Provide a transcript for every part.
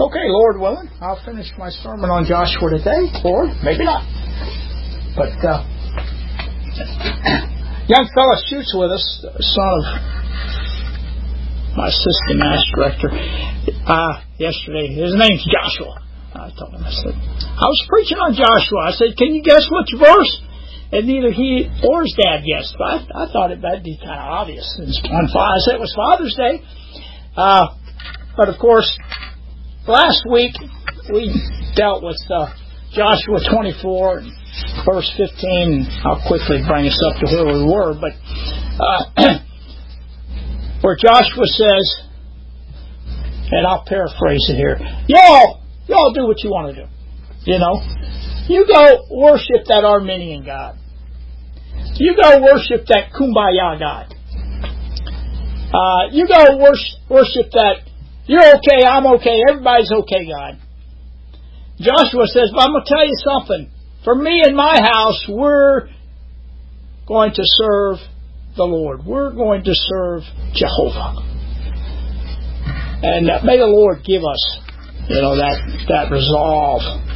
Okay, Lord willing, I'll finish my sermon on Joshua today, or maybe not. But young fella shoots with us, son of my assistant mass director, yesterday. His name's Joshua. I told him, I said, I was preaching on Joshua. I said, can you guess which verse? And neither he or his dad guessed. But I thought that'd be kind of obvious. It's on I said it was Father's Day. But of course, last week we dealt with Joshua 24 and verse 15. And I'll quickly bring us up to where we were. But where Joshua says, and I'll paraphrase it here, y'all do what you want to do. You know, you go worship that Armenian God. You go worship that Kumbaya God. You go worship that you're okay, I'm okay, everybody's okay God. Joshua says, but I'm going to tell you something. For me and my house, we're going to serve the Lord. We're going to serve Jehovah. And may the Lord give us, that resolve.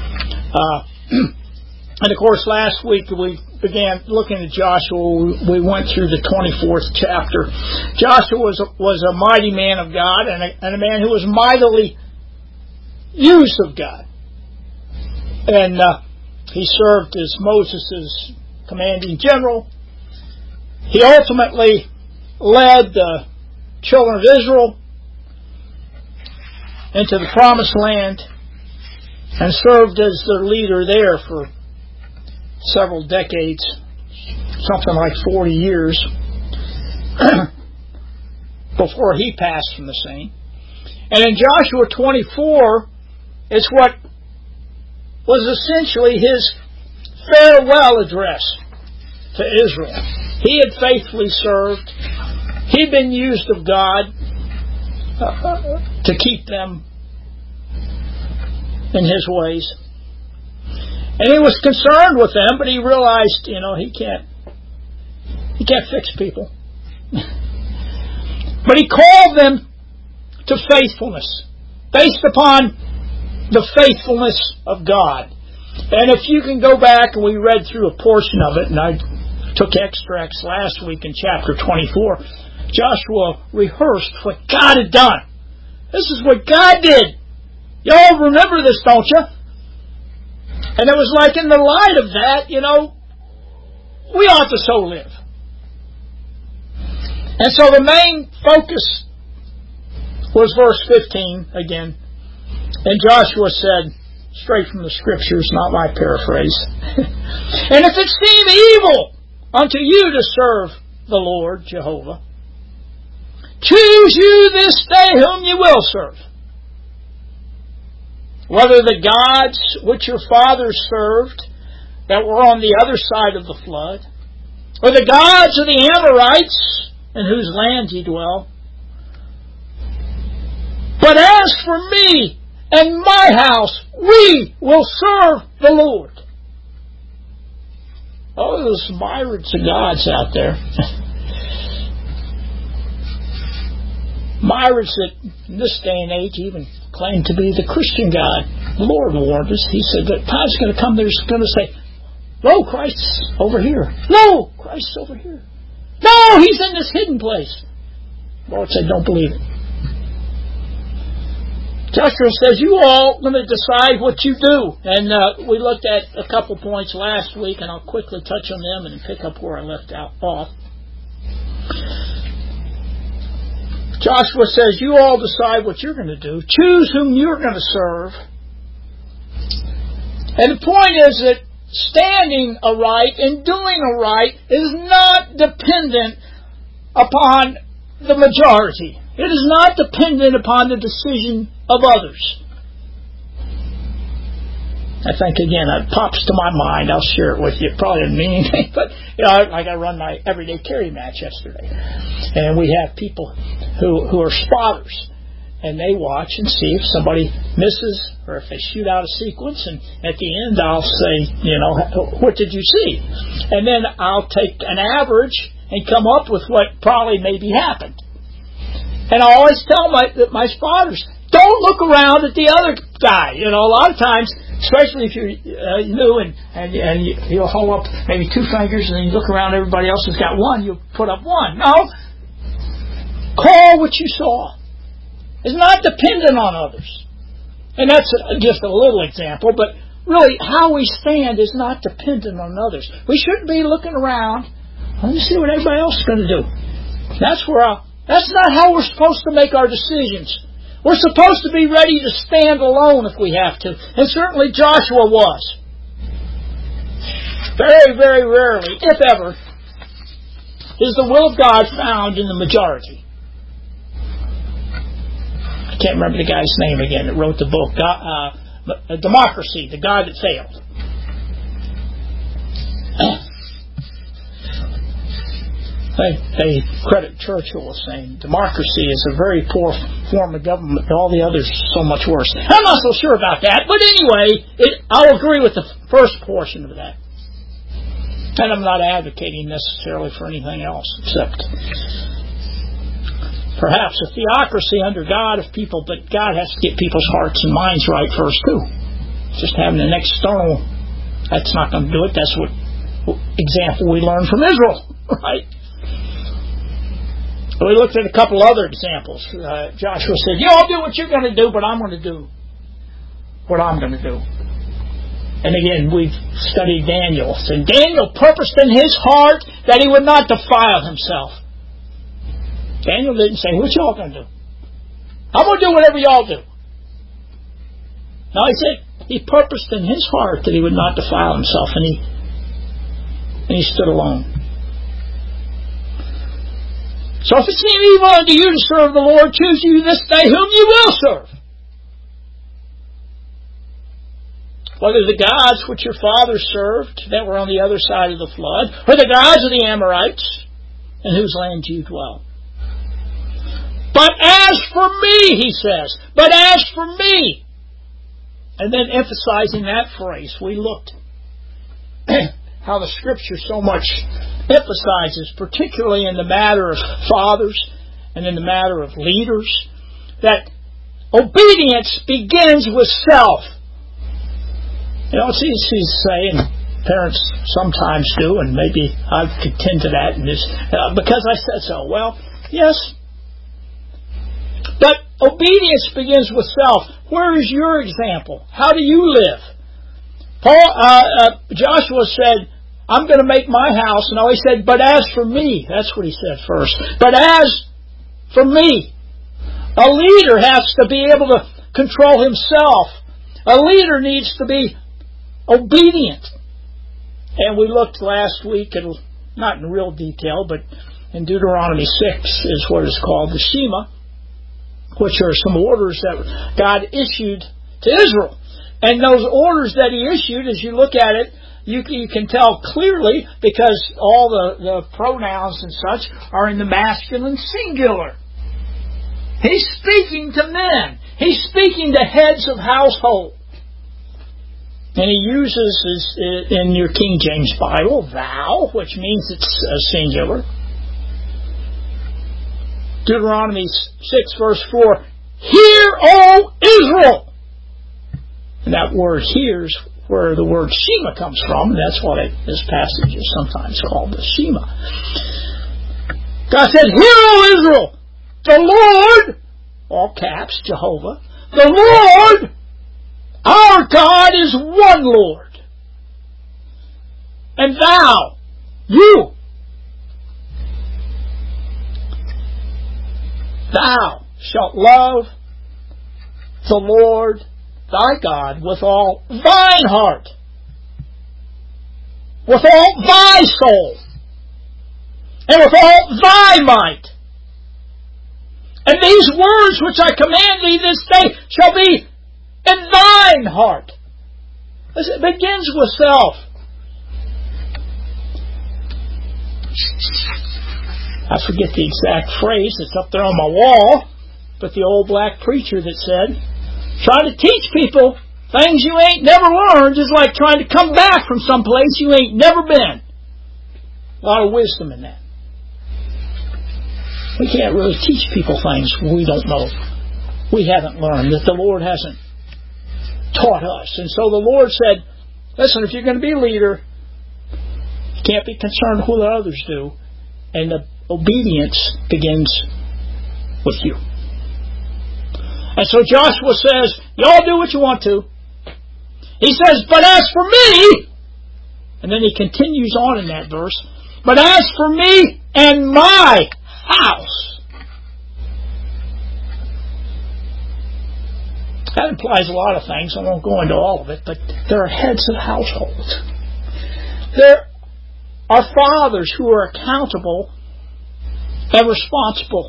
And of course, last week we began looking at Joshua. We went through the 24th chapter. Joshua was a mighty man of God and a man who was mightily used of God. And he served as Moses' commanding general. He ultimately led the children of Israel into the promised land and served as their leader there for several decades, something like 40 years, before he passed from the scene. And in Joshua 24, it's what was essentially his farewell address to Israel. He had faithfully served. He'd been used of God to keep them in His ways. And he was concerned with them, but he realized, he can't fix people. But he called them to faithfulness, based upon the faithfulness of God. And if you can go back, and we read through a portion of it, and I took extracts last week in chapter 24, Joshua rehearsed what God had done. This is what God did. Y'all remember this, don't you? And it was like in the light of that, we ought to so live. And so the main focus was verse 15 again. And Joshua said, straight from the Scriptures, not my paraphrase, and if it seem evil unto you to serve the Lord, Jehovah, choose you this day whom you will serve. Whether the gods which your fathers served that were on the other side of the flood, or the gods of the Amorites in whose land ye dwell. But as for me and my house, we will serve the Lord. Oh, there's myriads of gods out there. Myriads that in this day and age even claim to be the Christian God. The Lord warned us. He said that time's going to come, they're going to say, lo, Christ's over here. Lo, Christ's over here. No, He's in this hidden place. The Lord said, don't believe it. Joshua says, you all going to decide what you do. And we looked at a couple points last week, and I'll quickly touch on them and pick up where I left off. Joshua says, you all decide what you're going to do. Choose whom you're going to serve. And the point is that standing aright and doing aright is not dependent upon the majority. It is not dependent upon the decision of others. I think, again, it pops to my mind. I'll share it with you. It probably doesn't mean anything, but like I run my everyday carry match yesterday, and we have people who are spotters, and they watch and see if somebody misses or if they shoot out a sequence, and at the end I'll say, what did you see? And then I'll take an average and come up with what probably maybe happened. And I always tell my spotters, Don't look around at the other guy. A lot of times, especially if you're new and you'll hold up maybe 2 fingers and then you look around, everybody else has got one, you'll put up one. No. Call what you saw. It's not dependent on others. And that's just a little example, but really how we stand is not dependent on others. We shouldn't be looking around. Let me see what everybody else is going to do. That's not how we're supposed to make our decisions. We're supposed to be ready to stand alone if we have to. And certainly Joshua was. Very, very rarely, if ever, is the will of God found in the majority. I can't remember the guy's name again that wrote the book, Democracy, the God that failed. They credit Churchill with saying democracy is a very poor form of government, and all the others so much worse. I'm not so sure about that, but anyway, I'll agree with the first portion of that. And I'm not advocating necessarily for anything else, except perhaps a theocracy under God of people, but God has to get people's hearts and minds right first, too. Just having an external, that's not going to do it. That's what example we learned from Israel, right? We looked at a couple other examples. Joshua said, I'll do what you're going to do, but I'm going to do what I'm going to do. And again, we've studied Daniel. And Daniel purposed in his heart that he would not defile himself. Daniel didn't say, what y'all going to do? I'm going to do whatever y'all do. No, he said he purposed in his heart that he would not defile himself, and he stood alone. So if it seem evil unto you to serve the Lord, choose you this day whom you will serve. Whether the gods which your fathers served that were on the other side of the flood, or the gods of the Amorites, in whose land you dwell. But as for me, he says, but as for me. And then emphasizing that phrase, we looked how the Scripture so much emphasizes, particularly in the matter of fathers and in the matter of leaders, that obedience begins with self. It's easy to say, and parents sometimes do, and maybe I contend to that in this, because I said so. Well, yes. But obedience begins with self. Where is your example? How do you live? Joshua said, I'm going to make my house. And he said, but as for me, that's what he said first. But as for me, a leader has to be able to control himself. A leader needs to be obedient. And we looked last week, at, not in real detail, but in Deuteronomy 6 is what is called the Shema, which are some orders that God issued to Israel. And those orders that He issued, as you look at it, you can tell clearly because all the pronouns and such are in the masculine singular. He's speaking to men. He's speaking to heads of household. And He uses, in your King James Bible, thou, which means it's singular. Deuteronomy 6 verse 4, Hear, O Israel! And that word hear is where the word Shema comes from, and that's why this passage is sometimes called the Shema. God said, Hear, O Israel! The Lord, all caps, Jehovah, the Lord, our God is one Lord. And thou, you, thou shalt love the Lord thy God with all thine heart, with all thy soul, and with all thy might. And these words which I command thee this day shall be in thine heart. It begins with self. I forget the exact phrase that's up there on my wall, but the old black preacher that said, trying to teach people things you ain't never learned is like trying to come back from some place you ain't never been. A lot of wisdom in that. We can't really teach people things we don't know. we haven't learned, that the Lord hasn't taught us. And so the Lord said, listen, if you're going to be a leader, you can't be concerned with what others do. And the obedience begins with you. And so Joshua says, y'all do what you want to. He says, but as for me, and then he continues on in that verse, but as for me and my house. That implies a lot of things. I won't go into all of it, but there are heads of households. There are fathers who are accountable and responsible.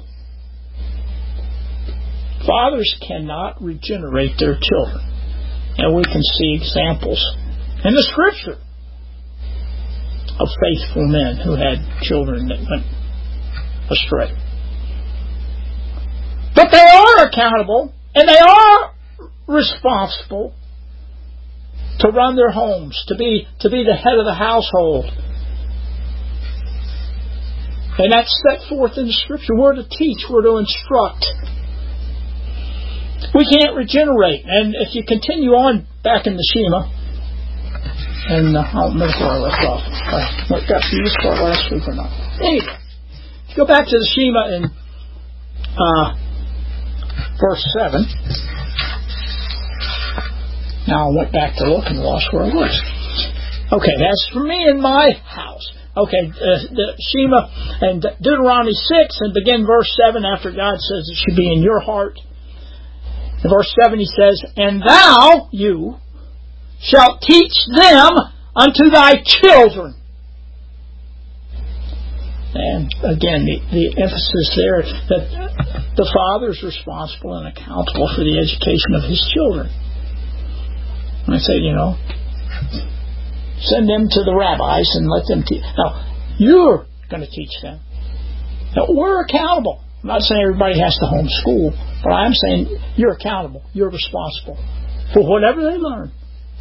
Fathers cannot regenerate their children. And we can see examples in the Scripture of faithful men who had children that went astray. But they are accountable and they are responsible to run their homes, to be the head of the household. And that's set forth in the Scripture. We're to teach, we're to instruct. We can't regenerate. And if you continue on back in the Shema, and I'll remember where I left off. I got to use for last week or not. Anyway, if you go back to the Shema in verse 7. Now I went back to look and lost where I was. Okay, that's for me and my house. Okay, the Shema and Deuteronomy 6 and begin verse 7 after God says it should be in your heart. In verse 7 he says, and thou, you, shalt teach them unto thy children. And again, the emphasis there that the father is responsible and accountable for the education of his children. And I say, send them to the rabbis and let them teach. Now, you're going to teach them. Now, we're accountable. I'm not saying everybody has to homeschool, but I'm saying you're accountable. You're responsible for whatever they learn.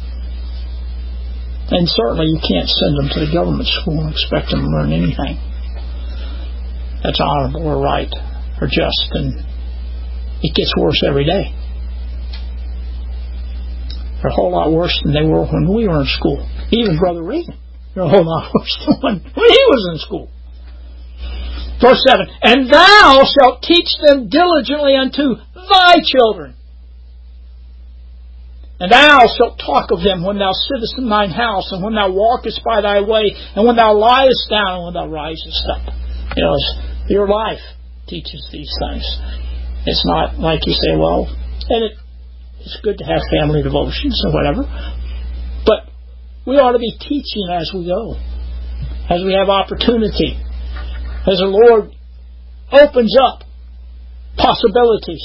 And certainly you can't send them to the government school and expect them to learn anything that's honorable or right or just. And it gets worse every day. They're a whole lot worse than they were when we were in school. Even Brother Reagan, they're a whole lot worse than when he was in school. Verse 7, and thou shalt teach them diligently unto thy children. And thou shalt talk of them when thou sittest in thine house, and when thou walkest by thy way, and when thou liest down, and when thou risest up. Your life teaches these things. It's not like you say, well, and it's good to have family devotions or whatever, but we ought to be teaching as we go, as we have opportunity, as the Lord opens up possibilities.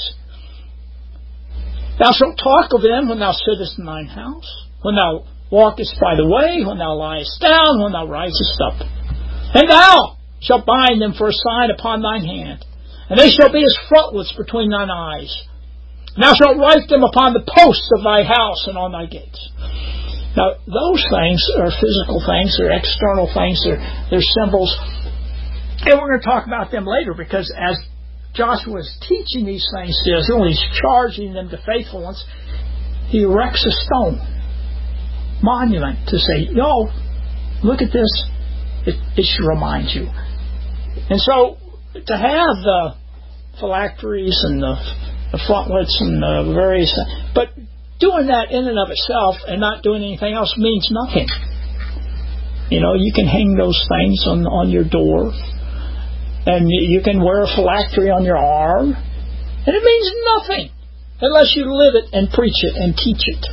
Thou shalt talk of them when thou sittest in thine house, when thou walkest by the way, when thou liest down, when thou risest up. And thou shalt bind them for a sign upon thine hand, and they shall be as frontlets between thine eyes. And thou shalt write them upon the posts of thy house and on thy gates. Now, those things are physical things, they're external things, they're symbols. And we're going to talk about them later, because as Joshua is teaching these things to Israel, he's charging them to faithfulness, he erects a stone monument to say, look at this, it should remind you. And so, to have the phylacteries and the frontlets and the various things, but doing that in and of itself and not doing anything else means nothing. You can hang those things on your door, and you can wear a phylactery on your arm, and it means nothing unless you live it and preach it and teach it.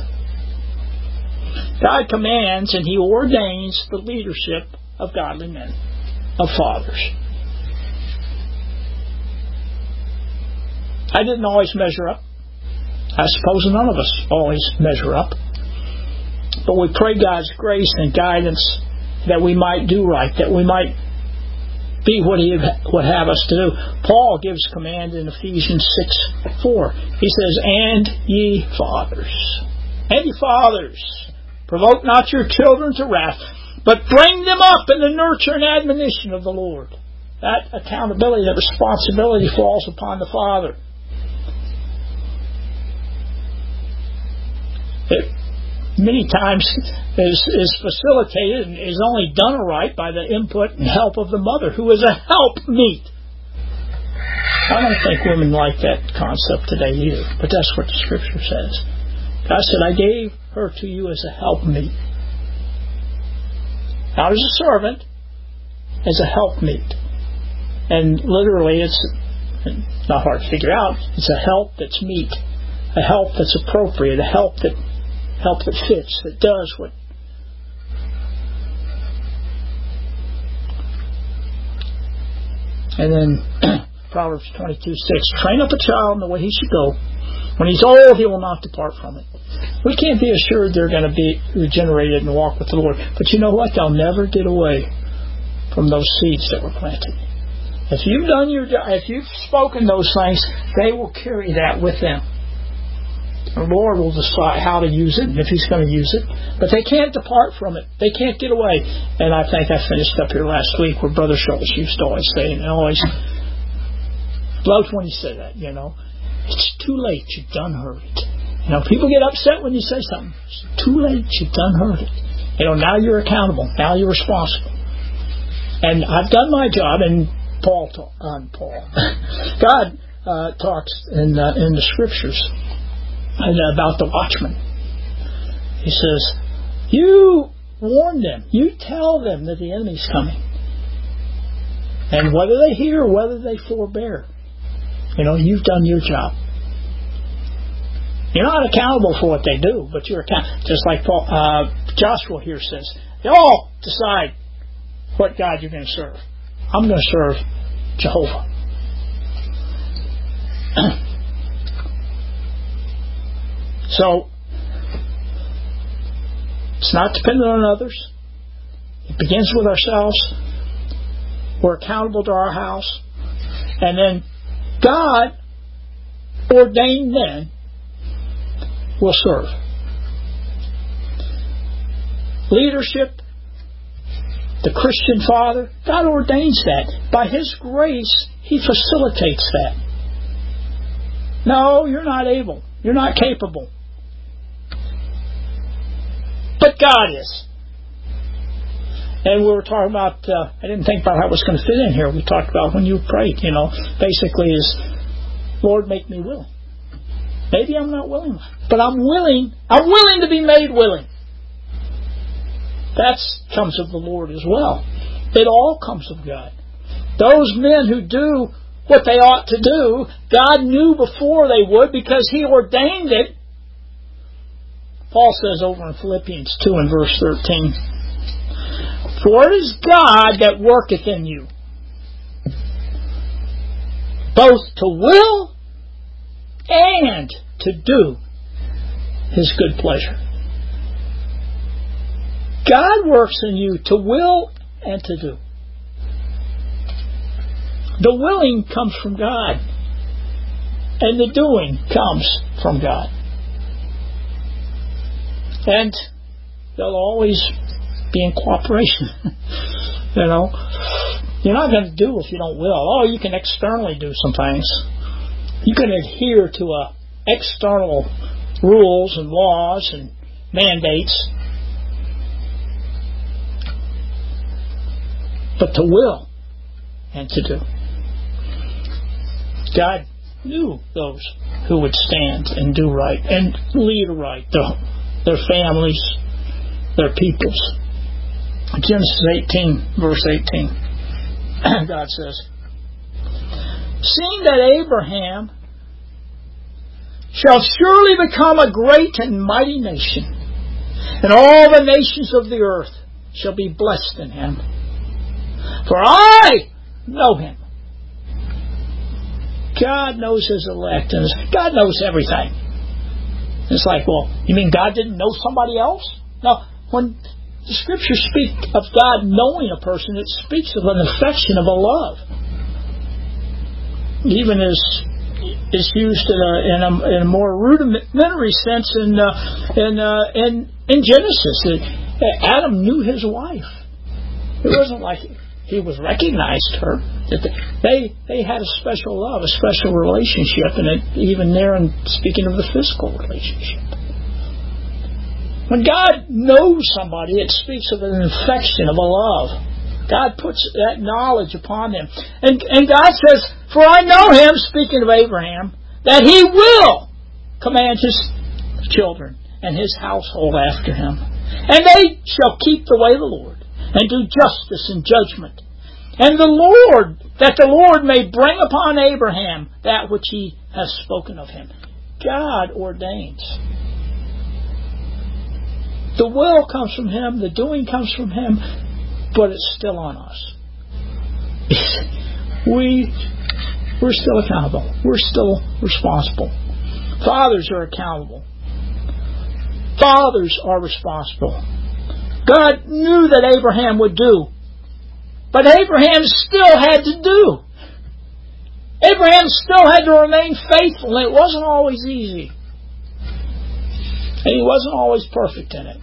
God commands and He ordains the leadership of godly men, of fathers. I didn't always measure up. I suppose none of us always measure up. But we pray God's grace and guidance that we might do right, that we might be what He would have us to do. Paul gives command in Ephesians 6:4. He says, and ye fathers, provoke not your children to wrath, but bring them up in the nurture and admonition of the Lord. That accountability, that responsibility falls upon the father. many times is facilitated and is only done right by the input and help of the mother, who is a helpmeet. I don't think women like that concept today either, but that's what the Scripture says. God said, I gave her to you as a helpmeet. Not as a servant, as a helpmeet. And literally, it's not hard to figure out. It's a help that's meet, a help that's appropriate, a help that fits, that does what. And then Proverbs 22:6, train up a child in the way he should go. When he's old, he will not depart from it. We can't be assured they're going to be regenerated and walk with the Lord. But you know what? They'll never get away from those seeds that were planted. If you've done your job, if you've spoken those things, they will carry that with them. The Lord will decide how to use it and if He's going to use it. But they can't depart from it. They can't get away. And I think I finished up here last week where Brother Schultz used to always say, and I always loved when he said that, you know, it's too late, you've done heard it. You know, people get upset when you say something. It's too late, you've done heard it. You know, now you're accountable. Now you're responsible. And I've done my job, and God talks in the Scriptures about the watchman. He says, you warn them, you tell them that the enemy's coming. And whether they hear or whether they forbear, you know, you've done your job. You're not accountable for what they do, but you're accountable. Just like Joshua here says, you all decide what God you're going to serve. I'm going to serve Jehovah. So, it's not dependent on others. It begins with ourselves. We're accountable to our house. And then God ordained men will serve. Leadership, the Christian father, God ordains that. By His grace, He facilitates that. No, you're not able. You're not capable. But God is. And we were talking about, I didn't think about how it was going to fit in here. We talked about when you prayed, you know, basically is, Lord, make me willing. Maybe I'm not willing, but I'm willing. I'm willing to be made willing. That comes of the Lord as well. It all comes of God. Those men who do what they ought to do, God knew before they would because He ordained it. Paul says over in Philippians 2 and verse 13, for it is God that worketh in you, both to will and to do His good pleasure. God works in you to will and to do. The willing comes from God, and the doing comes from God. And they'll always be in cooperation. You know, you're not going to do if you don't will. Oh, you can externally do some things. You can adhere to external rules and laws and mandates. But to will and to do. God knew those who would stand and do right and lead right, their families, their peoples. Genesis 18, verse 18, God says, seeing that Abraham shall surely become a great and mighty nation, and all the nations of the earth shall be blessed in him. For I know him. God knows His elect, and God knows everything. It's like, well, you mean God didn't know somebody else? No, when the Scriptures speak of God knowing a person, it speaks of an affection, of a love. Even as is used in a more rudimentary sense in Genesis. Adam knew his wife. It wasn't like he was recognized her. They had a special love, a special relationship, and even there in speaking of the physical relationship. When God knows somebody, it speaks of an affection, of a love. God puts that knowledge upon them. And God says, for I know him, speaking of Abraham, that he will command his children and his household after him. And they shall keep the way of the Lord, and do justice and judgment. And that the Lord may bring upon Abraham that which he has spoken of him. God ordains. The will comes from him, the doing comes from him, but it's still on us. We're still accountable. We're still responsible. Fathers are accountable. Fathers are responsible. God knew that Abraham would do, but Abraham still had to do. Abraham still had to remain faithful, and it wasn't always easy. And he wasn't always perfect in it.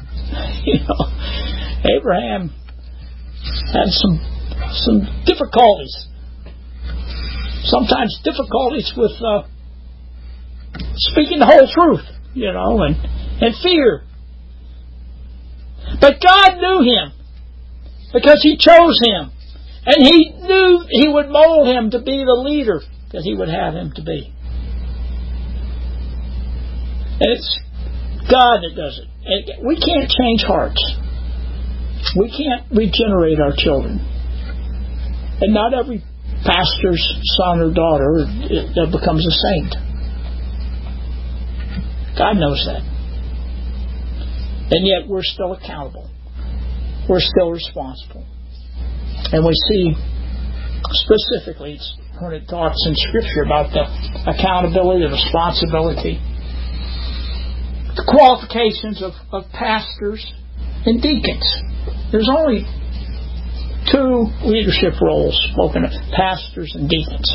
Abraham had some difficulties. Sometimes difficulties with speaking the whole truth, and fear. But God knew him because he chose him. And he knew he would mold him to be the leader that he would have him to be. And it's God that does it. And we can't change hearts. We can't regenerate our children. And not every pastor's son or daughter that becomes a saint. God knows that. And yet we're still accountable. We're still responsible. And we see specifically when it talks in Scripture about the accountability, the responsibility, the qualifications of pastors and deacons. There's only two leadership roles spoken of, pastors and deacons.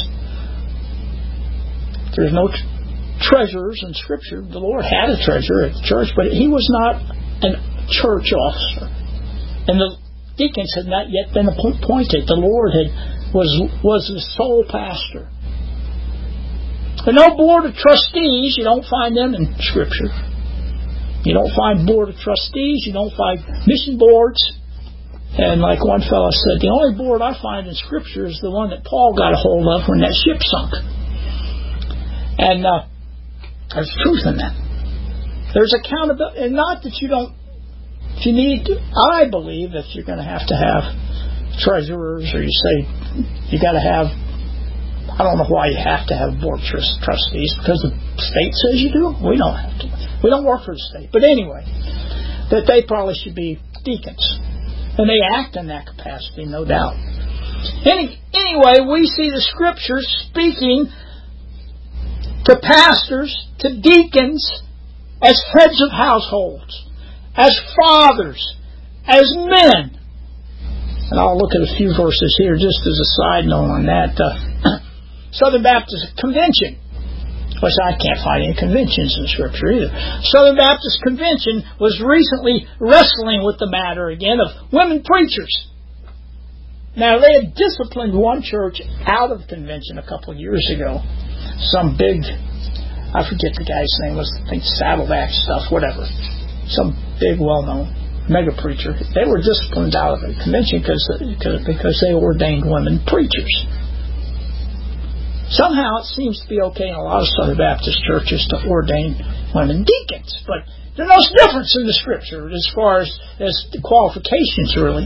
There's no treasurers in Scripture. The Lord had a treasurer at the church, but he was not a church officer. And the deacons had not yet been appointed. The Lord was the sole pastor. But no board of trustees, you don't find them in Scripture. You don't find board of trustees, you don't find mission boards. And like one fellow said, the only board I find in Scripture is the one that Paul got a hold of when that ship sunk. And there's truth in that. There's accountability, and not that you don't. If you need, I believe, if you're going to have treasurers, or you say you got to have, I don't know why you have to have board trustees, because the state says you do. We don't have to. We don't work for the state. But anyway, that they probably should be deacons. And they act in that capacity, no doubt. Anyway, we see the Scriptures speaking to pastors, to deacons, as heads of households, as fathers, as men. And I'll look at a few verses here just as a side note on that. Southern Baptist Convention, which I can't find any conventions in Scripture either. Southern Baptist Convention was recently wrestling with the matter again of women preachers. Now, they had disciplined one church out of the convention a couple of years ago. Some big, I forget the guy's name, was I think Saddleback stuff, whatever. Some big, well-known mega preacher. They were disciplined out of the convention because they ordained women preachers. Somehow it seems to be okay in a lot of Southern Baptist churches to ordain women deacons, but there's no difference in the Scripture as far as the qualifications, really.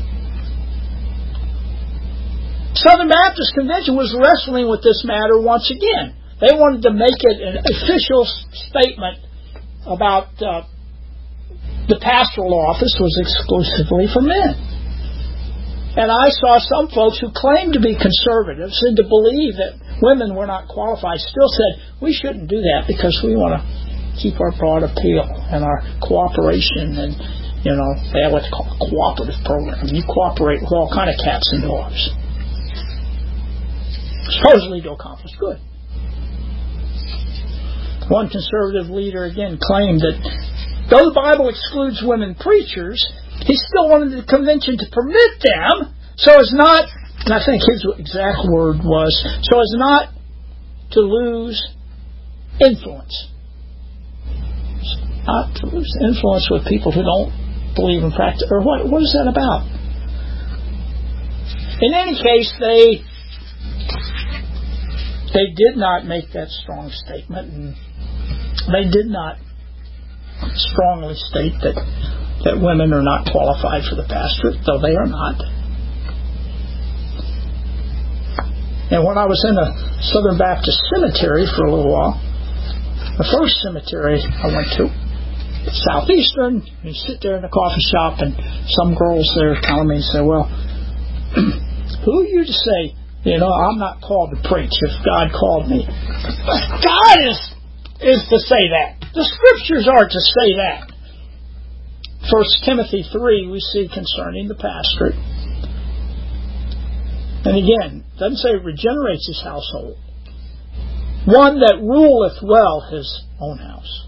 Southern Baptist Convention was wrestling with this matter once again. They wanted to make it an official statement about the pastoral office was exclusively for men. And I saw some folks who claimed to be conservatives and to believe that women were not qualified still said, we shouldn't do that because we want to keep our broad appeal and our cooperation. And, they have what they call a cooperative program. You cooperate with all kind of cats and dogs, supposedly to accomplish good. One conservative leader again claimed that though the Bible excludes women preachers, he still wanted the convention to permit them so as not, and I think his exact word was, so as not to lose influence. not to lose influence with people who don't believe in practice. Or what is that about? In any case, they did not make that strong statement, and they did not strongly state that women are not qualified for the pastorate, though they are not. And when I was in a Southern Baptist cemetery for a little while, the first cemetery I went to, Southeastern, you sit there in a coffee shop, and some girls there telling me, say, well, who are you to say, I'm not called to preach if God called me? God is to say that. The Scriptures are to say that. 1 Timothy 3 we see concerning the pastorate. And again, it doesn't say it regenerates his household. One that ruleth well his own house.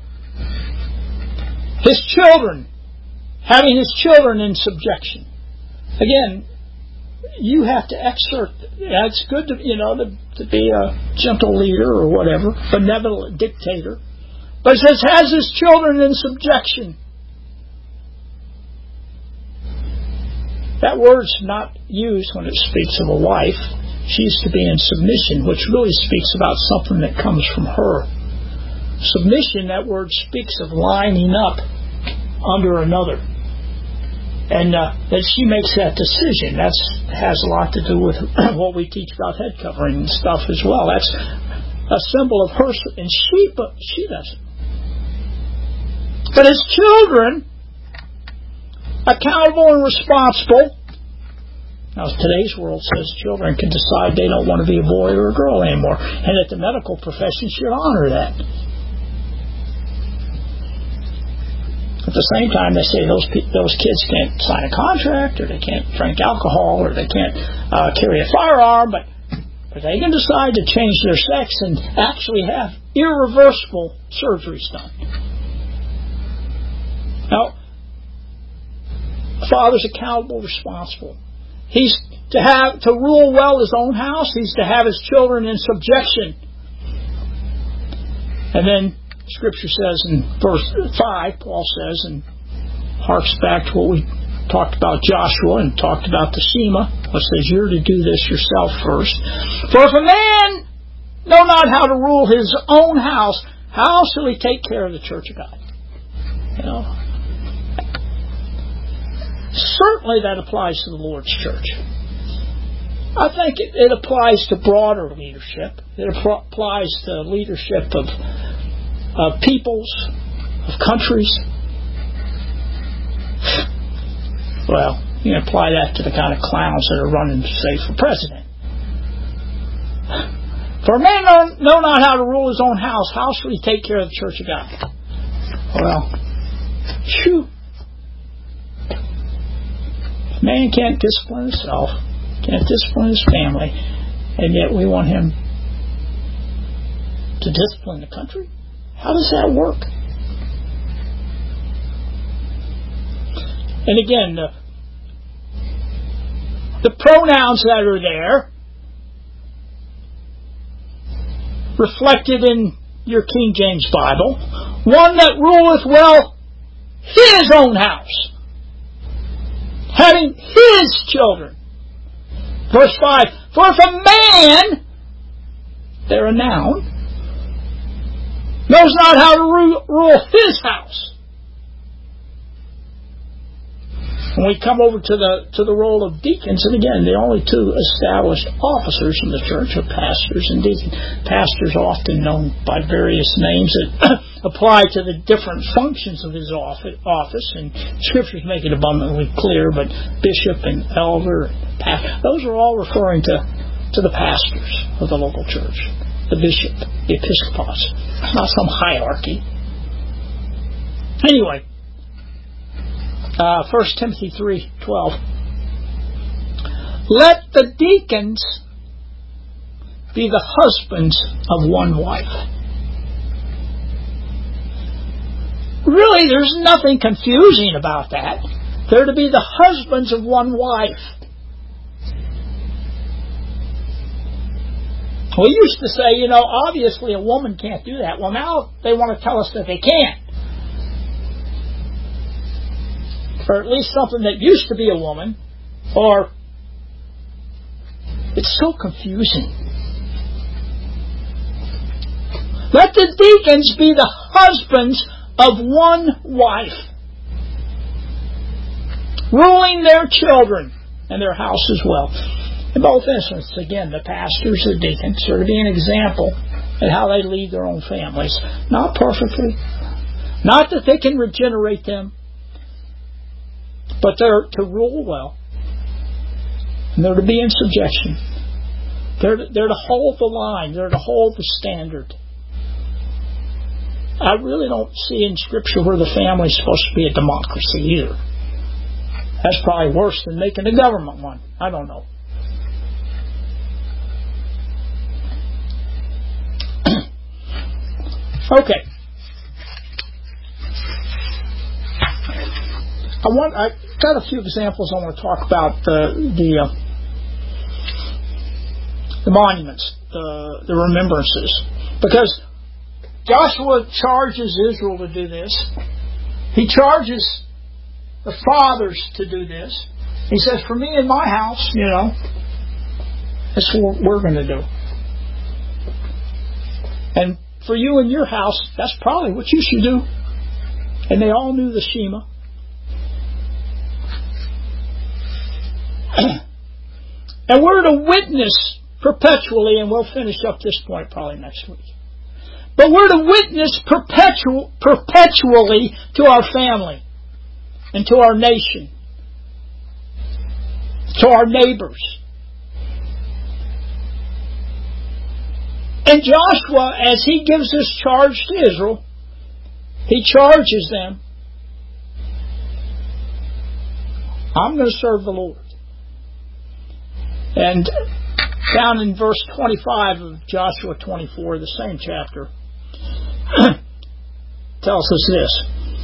His children, having his children in subjection. Again, you have to exert. It's good to be a gentle leader or whatever, benevolent dictator. But it says, has his children in subjection. That word's not used when it speaks of a wife. She's to be in submission, which really speaks about something that comes from her. Submission, that word speaks of lining up under another. And that she makes that decision. That has a lot to do with what we teach about head covering and stuff as well. That's a symbol of her, and she doesn't. But as children, accountable and responsible. Now, today's world says children can decide they don't want to be a boy or a girl anymore, and that the medical profession should honor that. At the same time, they say those kids can't sign a contract, or they can't drink alcohol, or they can't carry a firearm, but they can decide to change their sex and actually have irreversible surgeries done. Now, father's accountable, responsible. He's to rule well his own house. He's to have his children in subjection. And then Scripture says in verse 5, Paul says, and harks back to what we talked about Joshua and talked about the Shema, which says you're to do this yourself first. For if a man know not how to rule his own house, how shall he take care of the church of God? Certainly that applies to the Lord's church. I think it applies to broader leadership. It applies to leadership of peoples, of countries. Well, you can apply that to the kind of clowns that are running, say, for president. For a man know not how to rule his own house, how shall he take care of the church of God? Well, man can't discipline himself, can't discipline his family, and yet we want him to discipline the country? How does that work? And again, the pronouns that are there, reflected in your King James Bible, one that ruleth well his own house, having his children. Verse 5, for if a man, they're a noun, knows not how to rule his house. When we come over to the role of deacons, and again, the only two established officers in the church are pastors and deacons. Pastors are often known by various names that apply to the different functions of his office, and Scriptures make it abundantly clear, but bishop and elder, those are all referring to the pastors of the local church, the bishop, the episcopos. It's not some hierarchy. Anyway, 1 Timothy 3:12. Let the deacons be the husbands of one wife. Really, there's nothing confusing about that. They're to be the husbands of one wife. We used to say, obviously a woman can't do that. Well, now they want to tell us that they can. or at least something that used to be a woman, or it's so confusing. Let the deacons be the husbands of one wife, ruling their children and their house as well. In both instances, again, the pastors, the deacons are to be an example of how they lead their own families. Not perfectly, not that they can regenerate them, but they're to rule well. And they're to be in subjection. They're to hold the line. They're to hold the standard. I really don't see in Scripture where the family is supposed to be a democracy either. That's probably worse than making a government one. I don't know. Okay. I got a few examples I want to talk about the monuments, the remembrances, because Joshua charges Israel to do this. He charges the fathers to do this. He says, "For me and my house, that's what we're going to do. And for you and your house, that's probably what you should do." And they all knew the Shema. And we're to witness perpetually, and we'll finish up this point probably next week. But we're to witness perpetually to our family and to our nation, to our neighbors. And Joshua, as he gives this charge to Israel, he charges them, I'm going to serve the Lord. And down in verse 25 of Joshua 24, the same chapter, tells us this.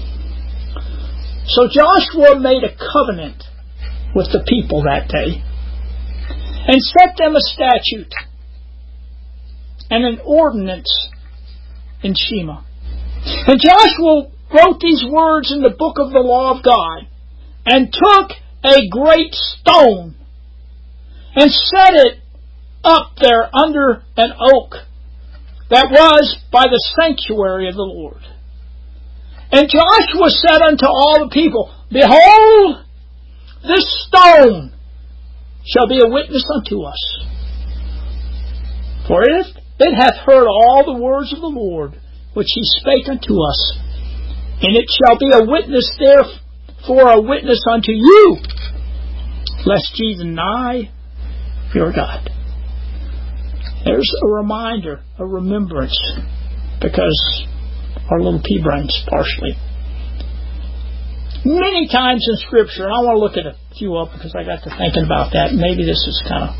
So Joshua made a covenant with the people that day and set them a statute and an ordinance in Shema. And Joshua wrote these words in the book of the law of God and took a great stone and set it up there under an oak that was by the sanctuary of the Lord. And Joshua said unto all the people, Behold, this stone shall be a witness unto us. For it hath heard all the words of the Lord, which he spake unto us. And it shall be a witness therefore, a witness unto you, lest ye deny your God. There's a reminder, a remembrance, because our little pea brains, partially. Many times in Scripture, and I want to look at a few up because I got to thinking about that. Maybe this is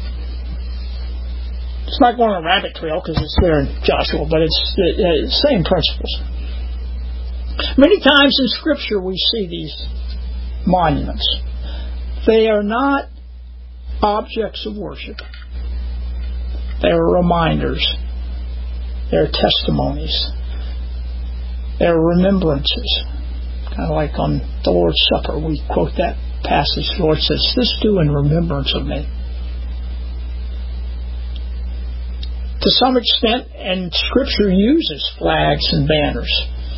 it's not going on a rabbit trail because it's there in Joshua, but it's the same principles. Many times in Scripture we see these monuments. They are not objects of worship. They are reminders. They are testimonies. They are remembrances. Kind of like on the Lord's Supper, we quote that passage. The Lord says, "This do in remembrance of me." To some extent, and Scripture uses flags and banners.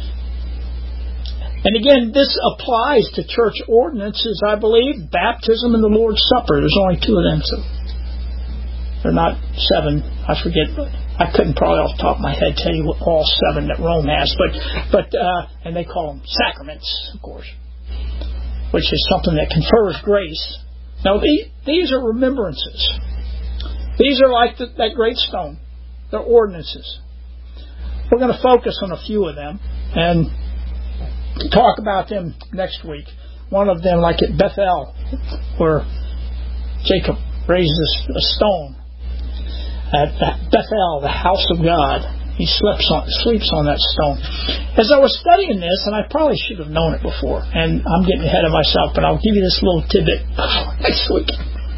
And again, this applies to church ordinances, I believe, baptism and the Lord's Supper. There's only two of them, so they're not seven. I forget, but I couldn't probably off the top of my head tell you what all seven that Rome has, but and they call them sacraments, of course, which is something that confers grace. Now, these are remembrances. These are like that great stone. They're ordinances. We're going to focus on a few of them and talk about them next week. One of them, like at Bethel, where Jacob raises a stone. At Bethel, the house of God, he sleeps on that stone. As I was studying this, and I probably should have known it before, and I'm getting ahead of myself, but I'll give you this little tidbit next week.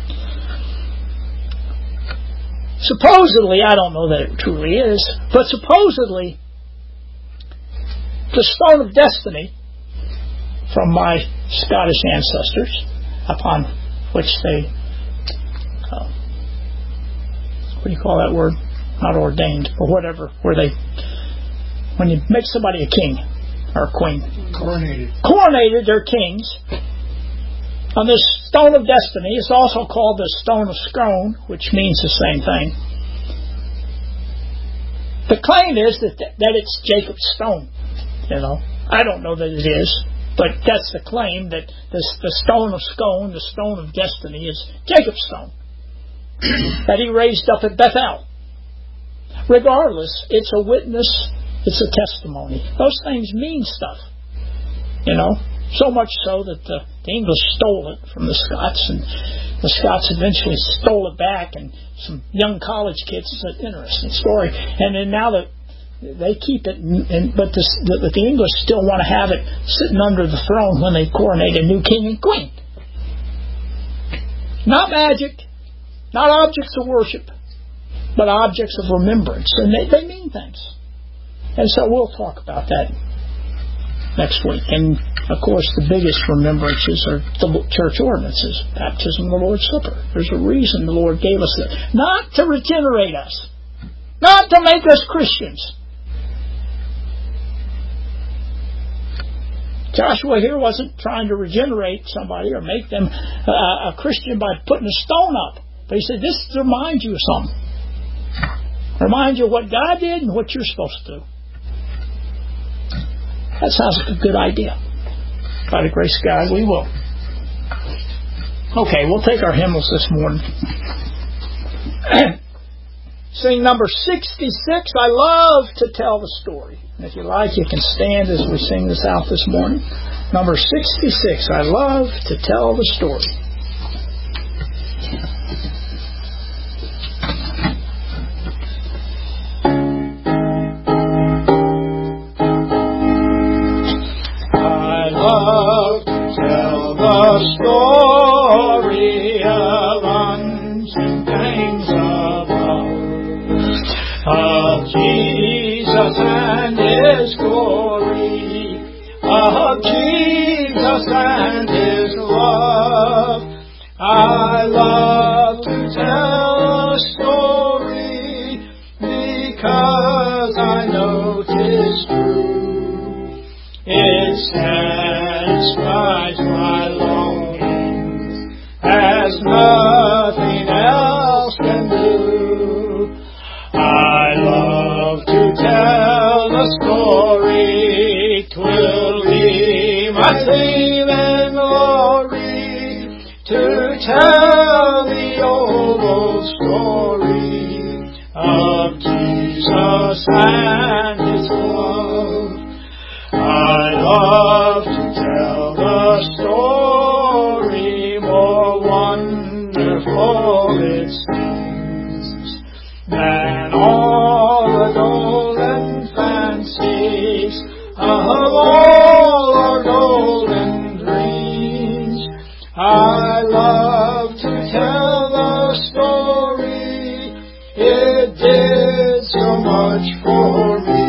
Supposedly, I don't know that it truly is, but supposedly, the stone of destiny from my Scottish ancestors, upon which they, what do you call that word? Not ordained, but whatever, when you make somebody a king or a queen. Coronated their kings on this stone of destiny. It's also called the stone of Scone, which means the same thing. The claim is that it's Jacob's stone. I don't know that it is, but that's the claim, that the stone of Scone, the stone of destiny, is Jacob's stone that he raised up at Bethel. Regardless, it's a witness, it's a testimony. Those things mean stuff, so much so that the English stole it from the Scots, and the Scots eventually stole it back, and some young college kids. It's an interesting story. And then now that they keep it, but the English still want to have it sitting under the throne when they coronate a new king and queen. Not magic, not objects of worship, but objects of remembrance. And they mean things. And so we'll talk about that next week. And, of course, the biggest remembrances are the church ordinances, baptism, the Lord's Supper. There's a reason the Lord gave us that. Not to regenerate us. Not to make us Christians. Joshua here wasn't trying to regenerate somebody or make them a Christian by putting a stone up. But he said, this reminds you of something. Remind you of what God did and what you're supposed to do. That sounds like a good idea. By the grace of God, we will. Okay, we'll take our hymnals this morning. Sing number 66, I Love to Tell the Story. And if you like, you can stand as we sing this out this morning. Number 66, I Love to Tell the Story. Story of unseen things above, of Jesus and His glory, of Jesus and His love. I love to tell a story because I know 'tis true. It satisfies my longings as nothing else can do. I love to tell the story, 'twill be my theme and glory, to tell the old story of Jesus and His love. I love to tell the story, more wonderful it seems than all the golden fancies of all our golden dreams. I love to tell the story, it did so much for me.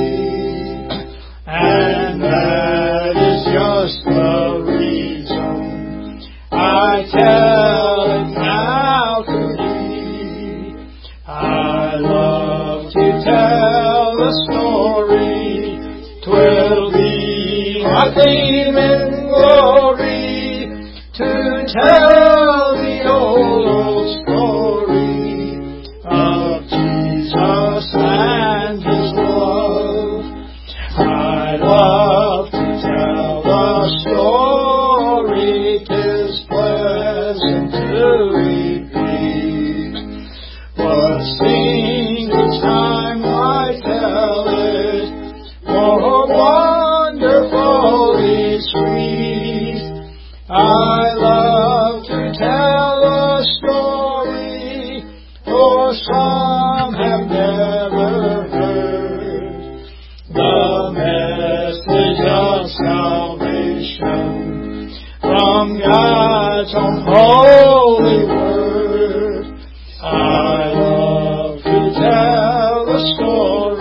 And that is just the reason I tell it now to thee. I love to tell the story, 'twill be my theme in glory, to tell the old story of Jesus and His love. I love to tell the story, 'tis pleasant to repeat, but sing each time I tell it, more wonderfully sweet. I love to tell a story, for some have never heard the message of salvation from God's own holy word. I love to tell the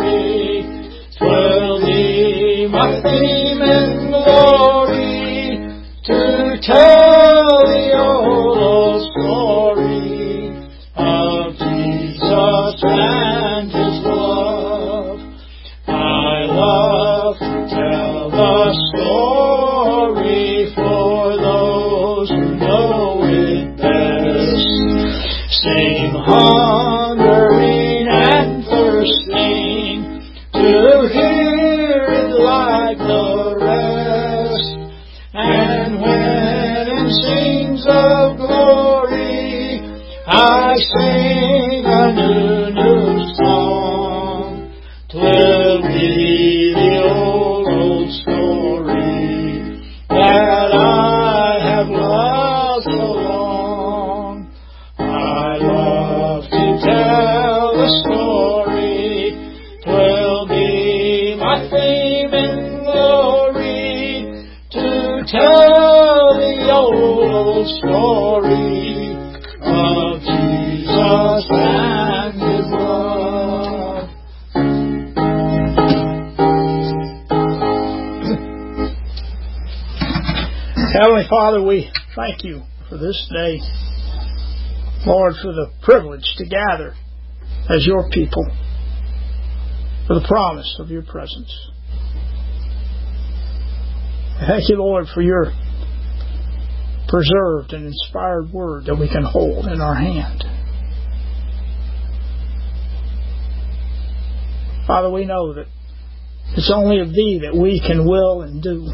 story, 'twill be my theme in glory, tell the old story of Jesus and His love. I love to tell the story for those who know it best. Same hungering and thirsting to hear it like the rest. And when in scenes of glory I sing a new song, 'twill be the old story that I have loved so long. I love to tell the story, 'twill be my fame and glory, to tell the old story of Jesus and His love. Heavenly Father, we thank You for this day. Lord, for the privilege to gather as Your people, for the promise of Your presence. Thank You, Lord, for Your preserved and inspired word that we can hold in our hand. Father, we know that it's only of Thee that we can will and do.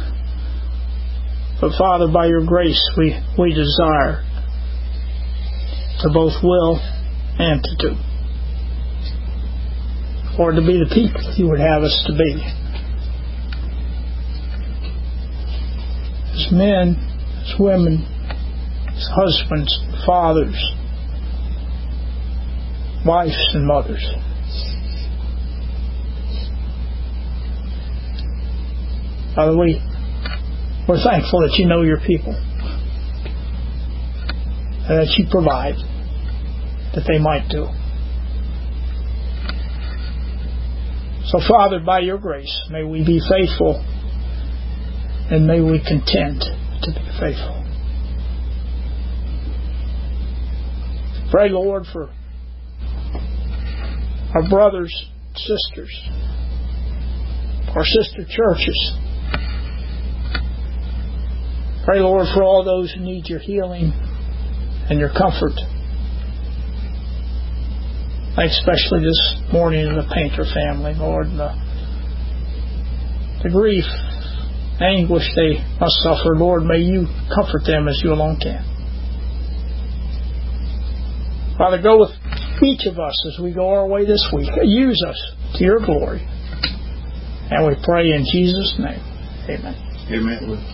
But Father, by Your grace, we desire to both will and to do. Lord, to be the people You would have us to be. As men, as women, as husbands, fathers, wives and mothers. Father, we're thankful that You know Your people and that You provide that they might do. So, Father, by Your grace, may we be faithful and may we contend to be faithful. Pray, Lord, for our brothers, sisters, our sister churches. Pray, Lord, for all those who need Your healing and Your comfort. Thank especially this morning to the Painter family, Lord, and the grief, anguish they must suffer. Lord, may You comfort them as You alone can. Father, go with each of us as we go our way this week. Use us to Your glory. And we pray in Jesus' name. Amen. Amen.